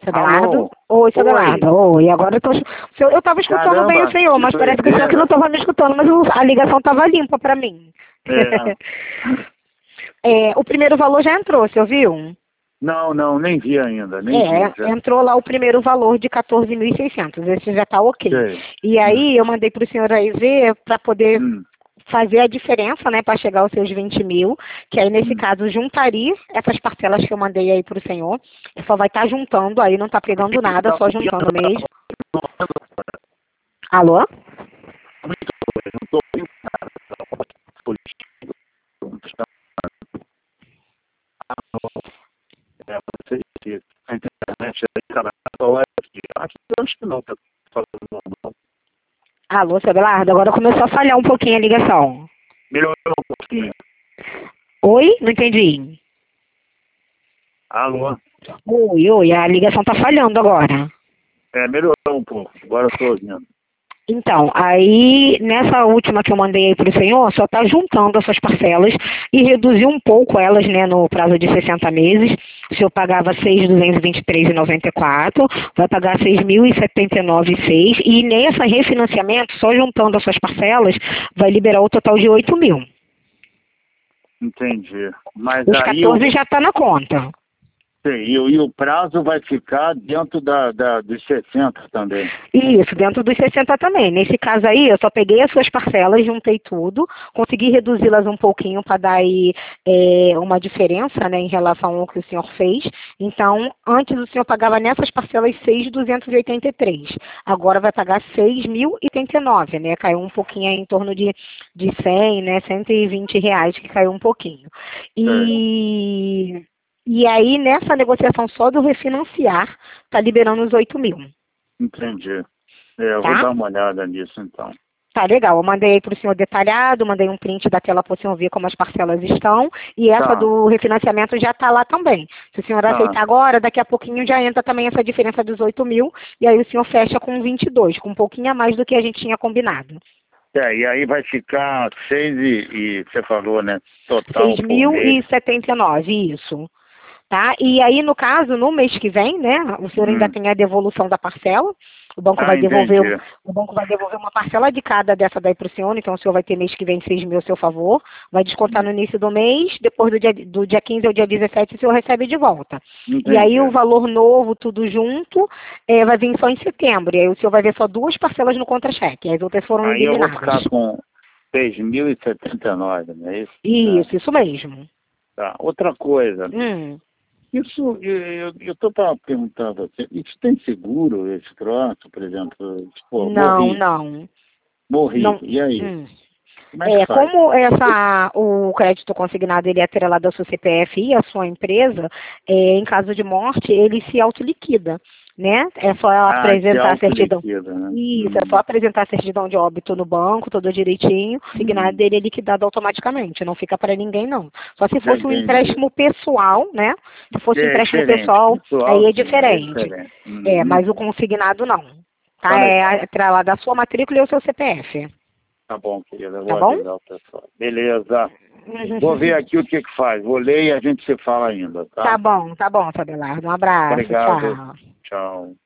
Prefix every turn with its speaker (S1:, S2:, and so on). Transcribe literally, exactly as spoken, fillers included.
S1: Seu Belardo?
S2: Alô?
S1: Oi, seu
S2: Oi.
S1: Belardo. Oi, agora eu tô... Eu estava escutando
S2: Caramba,
S1: bem o senhor,
S2: que
S1: mas parece que o senhor que
S2: doideira.
S1: não estava me escutando, mas o- a ligação estava limpa para mim.
S2: É.
S1: É, o primeiro valor já entrou, você ouviu?
S2: Não, não, nem vi ainda, nem vi.
S1: É,
S2: Já.
S1: entrou lá o primeiro valor de quatorze mil e seiscentos, esse já está ok.
S2: Sei.
S1: E aí eu mandei para o senhor aí ver para poder
S2: Hum,
S1: fazer a diferença, né, para chegar aos seus vinte mil, que aí nesse
S2: hum.
S1: caso juntaria essas parcelas que eu mandei aí para o senhor, e só vai estar juntando aí, não está pegando nada, só juntando mesmo. Alô?
S2: Não tô ouvindo nada. É, você disse, a internet aí, cara, acho acho que não, tá falando normal.
S1: Alô, seu Belardo, agora começou a falhar um pouquinho a ligação.
S2: Melhorou um pouquinho.
S1: Oi? Não entendi.
S2: Alô?
S1: Oi, oi, a ligação tá falhando agora.
S2: É, melhorou um pouco, agora eu tô ouvindo.
S1: Então, aí nessa última que eu mandei aí pro senhor, só tá juntando essas parcelas e reduziu um pouco elas, né, no prazo de sessenta meses. O senhor pagava seis mil duzentos e vinte e três reais e noventa e quatro centavos, vai pagar seis mil e setenta e nove reais e seis centavos e nessa refinanciamento, só juntando essas parcelas, vai liberar o total de oito mil.
S2: Entendi. Mas
S1: Os
S2: aí o,
S1: quatorze já tá na conta.
S2: e, o- e o prazo vai ficar dentro da, da, dos sessenta também.
S1: Isso, dentro dos sessenta também. Nesse caso aí, eu só peguei as suas parcelas, juntei tudo, consegui reduzi-las um pouquinho para dar aí é, uma diferença, né, em relação ao que o senhor fez. Então, antes o senhor pagava nessas parcelas seis mil duzentos e oitenta e três. Agora vai pagar seis mil e oitenta e nove, né? Caiu um pouquinho aí em torno de, de cem, né, cento e vinte reais, que caiu um pouquinho. E... E aí, nessa negociação só do refinanciar, tá liberando os oito mil.
S2: Entendi. É, eu vou
S1: Tá?
S2: dar uma olhada nisso então.
S1: Tá legal. Eu mandei aí para o senhor detalhado, mandei um print da tela para o senhor ver como as parcelas estão. E essa
S2: Tá,
S1: do refinanciamento já está lá também. Se o senhor
S2: tá.
S1: aceitar agora, daqui a pouquinho já entra também essa diferença dos oito mil. E aí o senhor fecha com vinte e dois, com um pouquinho a mais do que a gente tinha combinado.
S2: É, e aí vai ficar seis e, e você falou, né? Total
S1: seis
S2: por
S1: mil
S2: mês.
S1: e setenta e nove, isso. Tá? E aí, no caso, no mês que vem, né, o senhor ainda
S2: Hum.
S1: tem a devolução da parcela. O banco
S2: Ah,
S1: vai devolver,
S2: entendi.
S1: o banco vai devolver uma parcela de cada dessa daí para o senhor, então o senhor vai ter mês que vem seis mil a seu favor, vai descontar
S2: Hum.
S1: no início do mês, depois do dia, do dia quinze ao dia dezessete o senhor recebe de volta. E aí
S2: Entendi.
S1: o valor novo, tudo junto, eh, vai vir só em setembro, e aí o senhor vai ver só duas parcelas no contra-cheque, as outras foram
S2: Aí eu vou
S1: eliminadas.
S2: ficar com seis mil e setenta e nove, não é isso?
S1: Isso, isso mesmo.
S2: Tá. Outra coisa,
S1: Hum.
S2: isso, eu estou perguntando assim, isso tem seguro, esse troço, por exemplo, tipo,
S1: Não,
S2: morri,
S1: não.
S2: morri,
S1: Não.
S2: e aí?
S1: Hum.
S2: Como é que
S1: É,
S2: faz?
S1: como essa, o crédito consignado ele é atrelado ao seu C P F e à sua empresa, é, em caso de morte, ele se autoliquida, né? É só
S2: Ah, se
S1: apresentar a certidão.
S2: autoliquida, né?
S1: Isso, é só
S2: Hum,
S1: apresentar a certidão de óbito no banco, tudo direitinho, o consignado
S2: hum,
S1: dele é liquidado automaticamente, não fica para ninguém não. Só se
S2: já
S1: fosse um
S2: entendi.
S1: empréstimo pessoal, né? Se fosse um
S2: É
S1: empréstimo
S2: diferente,
S1: pessoal,
S2: pessoal
S1: aí é
S2: sim, aí é
S1: diferente.
S2: diferente.
S1: É,
S2: Uhum.
S1: mas o consignado não.
S2: Tá
S1: Tá?
S2: legal.
S1: É atrelado à sua matrícula e ao seu C P F.
S2: Tá bom, querida, eu
S1: Tá
S2: vou
S1: bom?
S2: avisar o pessoal. Beleza. Vou ver aqui o que que faz. Vou ler e a gente se fala ainda,
S1: Tá
S2: tá?
S1: bom, tá bom, Sabelardo. Um abraço,
S2: Obrigado.
S1: tchau.
S2: Tchau.